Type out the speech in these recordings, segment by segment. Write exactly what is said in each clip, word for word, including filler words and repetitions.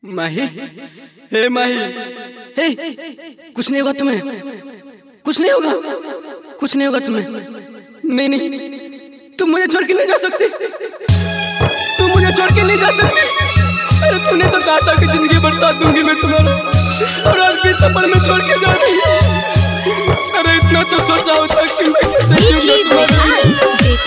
माही, हे माही, हे कुछ नहीं होगा तुम्हें, कुछ नहीं होगा, कुछ नहीं होगा तुम्हें। नहीं नहीं, तुम मुझे छोड़ के नहीं जा सकते, तुम मुझे छोड़ के नहीं जा सकते। अरे तूने तो कहा था कि जिंदगी भर साथ दूंगी मैं तुम्हारा, और आज भी सफर में छोड़ के जा रही हूँ। अरे इतना तो सोचा होता कि मैं कैसे जीऊंगा तुम्हारा।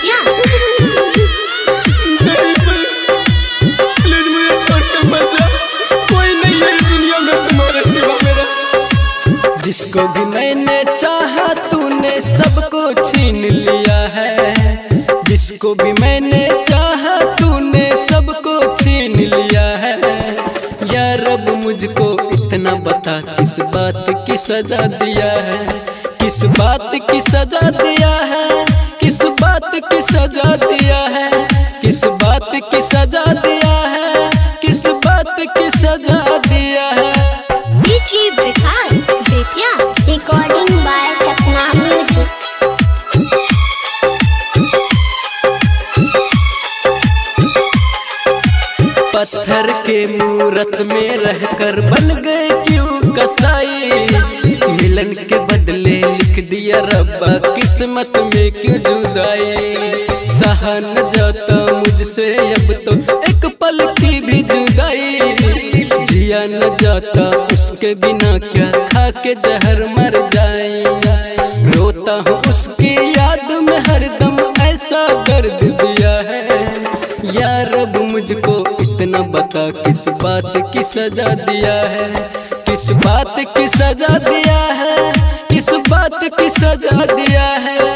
प्लीज मुझे छोड़ के मत जा, कोई नहीं है दुनिया में तुम्हारे सिवा मेरा। जिसको भी मैंने चाहा तूने सबको छीन लिया है, जिसको भी मैंने चाहा तूने सबको छीन लिया है। या रब मुझको इतना बता किस बात की सजा दिया है, किस बात की सजा दिया है, किस बात की सजा दिया है, किस बात की सजा दिया है, किस बात की सजा दिया है। Recording by Sapna music. पत्थर के मूरत में रहकर बन गए क्यों कसाई, मिलन के बदले लिख दिया रब्बा किस्मत में क्यों जुदाई। सहा न जाता मुझसे अब तो एक पल की भी जुदाई, जिया न जाता उसके बिना क्या खा के जहर मर जाए। रोता हूँ उसकी याद में हरदम ऐसा दर्द दिया है। या रब मुझको इतना बता किस बात की सजा दिया है, किस बात की सजा दिया है, किस बात की सजा दिया है।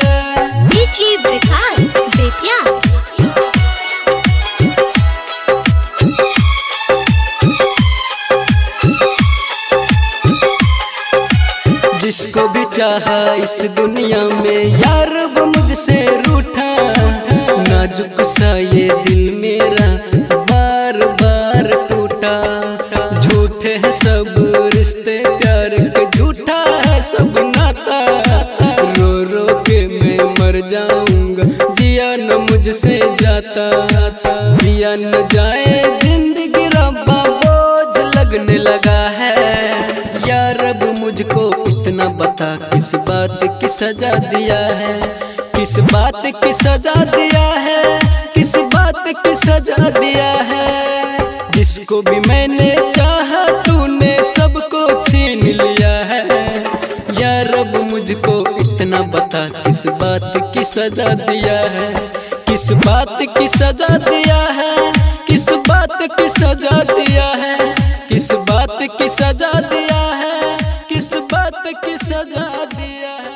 जिसको भी चाहा इस दुनिया में या रब मुझसे रूठा, नाजुक सा ये दिल मेरा बार बार टूटा। झूठे हैं सब रिश्ते प्यार के, झूठा है सब नाता। रो रो के मैं मर जाऊंगा, जिया न मुझसे जाता, जिया न जाए जिंदगी रब्बा बोझ लगने लगा है। या रब मुझको इतना बता किस बात की सजा दिया है, किस बात की सजा दिया है, किस बात की सजा दिया है। जिसको भी मैंने चाहा तूने सबको छीन लिया है। या रब मुझको इतना बता किस बात की सजा दिया है, किस बात की सजा दिया है, किस बात की सजा दिया है, किस बात की सजा दिया है, किस बात की सजा दिया है।